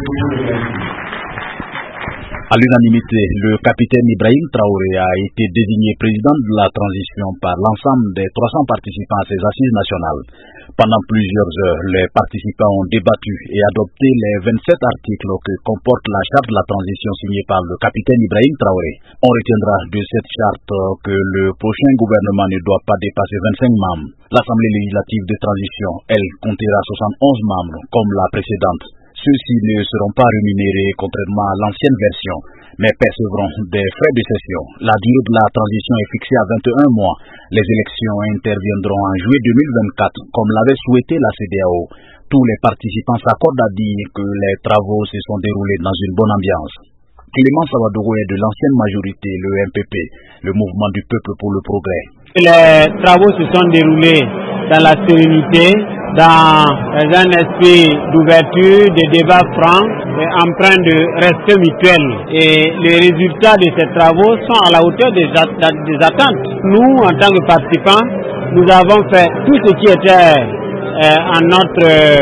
À l'unanimité, le capitaine Ibrahim Traoré a été désigné président de la transition par l'ensemble des 300 participants à ces assises nationales. Pendant plusieurs heures, les participants ont débattu et adopté les 27 articles que comporte la charte de la transition signée par le capitaine Ibrahim Traoré. On retiendra de cette charte que le prochain gouvernement ne doit pas dépasser 25 membres. L'Assemblée législative de transition, elle, comptera 71 membres comme la précédente. Ceux-ci ne seront pas rémunérés contrairement à l'ancienne version, mais percevront des frais de session. La durée de la transition est fixée à 21 mois. Les élections interviendront en juillet 2024, comme l'avait souhaité la CEDEAO. Tous les participants s'accordent à dire que les travaux se sont déroulés dans une bonne ambiance. Clément Savadogo est de l'ancienne majorité, le MPP, le mouvement du peuple pour le progrès. Les travaux se sont déroulés dans la sérénité, dans un esprit d'ouverture, de débat franc, empreint de respect mutuel. Et les résultats de ces travaux sont à la hauteur des attentes. Nous, en tant que participants, nous avons fait tout ce qui était en notre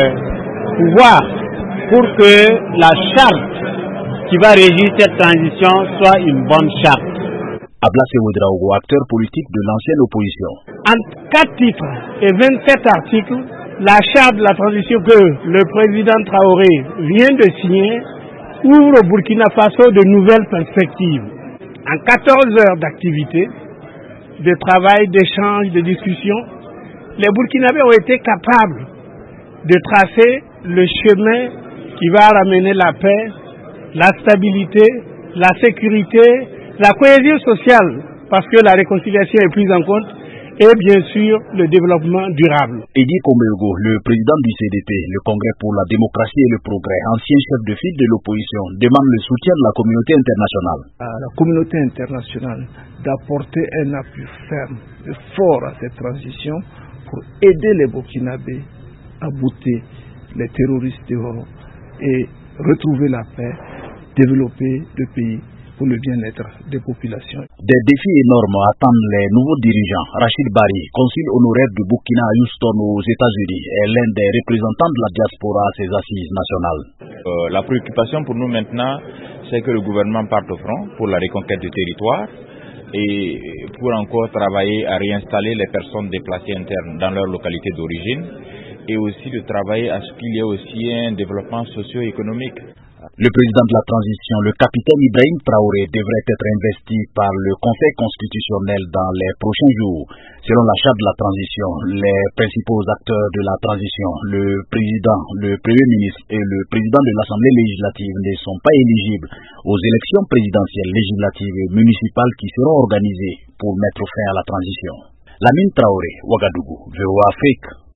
pouvoir pour que la charte qui va régir cette transition soit une bonne charte. Ablassé Ouedraogo, acteur politique de l'ancienne opposition. En 4 titres et 27 articles, la charte de la transition que le président Traoré vient de signer ouvre au Burkina Faso de nouvelles perspectives. En 14 heures d'activité, de travail, d'échange, de discussion, les Burkinabés ont été capables de tracer le chemin qui va ramener la paix, la stabilité, la sécurité, la cohésion sociale, parce que la réconciliation est prise en compte, et bien sûr le développement durable. Edi Kombego, le président du CDP, le Congrès pour la démocratie et le progrès, ancien chef de file de l'opposition, demande le soutien de la communauté internationale. À la communauté internationale d'apporter un appui ferme et fort à cette transition pour aider les Burkinabés à bouter les terroristes dehors et retrouver la paix, développer le pays pour le bien-être des populations. Des défis énormes attendent les nouveaux dirigeants. Rachid Bari, consul honoraire du Burkina à Houston aux États-Unis, est l'un des représentants de la diaspora à ces assises nationales. La préoccupation pour nous maintenant, c'est que le gouvernement parte au front pour la reconquête du territoire et pour encore travailler à réinstaller les personnes déplacées internes dans leur localité d'origine et aussi de travailler à ce qu'il y ait aussi un développement socio-économique. Le président de la transition, le capitaine Ibrahim Traoré, devrait être investi par le Conseil constitutionnel dans les prochains jours. Selon la charte de la transition, les principaux acteurs de la transition, le président, le premier ministre et le président de l'Assemblée législative ne sont pas éligibles aux élections présidentielles, législatives et municipales qui seront organisées pour mettre fin à la transition. Lamine Traoré, Ouagadougou, VOA Afrique.